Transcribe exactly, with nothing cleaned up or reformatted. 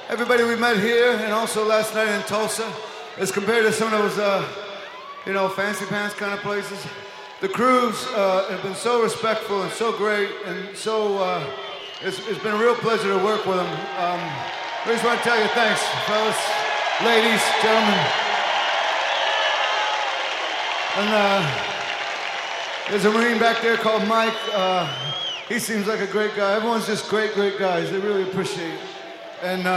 everybody we met here and also last night in Tulsa, as compared to some of those, uh, you know, fancy pants kind of places, the crews uh, have been so respectful and so great, and so uh, it's, it's been a real pleasure to work with them. Um, I just want to tell you thanks, fellas, ladies, gentlemen. And uh, there's a Marine back there called Mike. Uh, he seems like a great guy. Everyone's just great, great guys. They really appreciate it. And. Uh,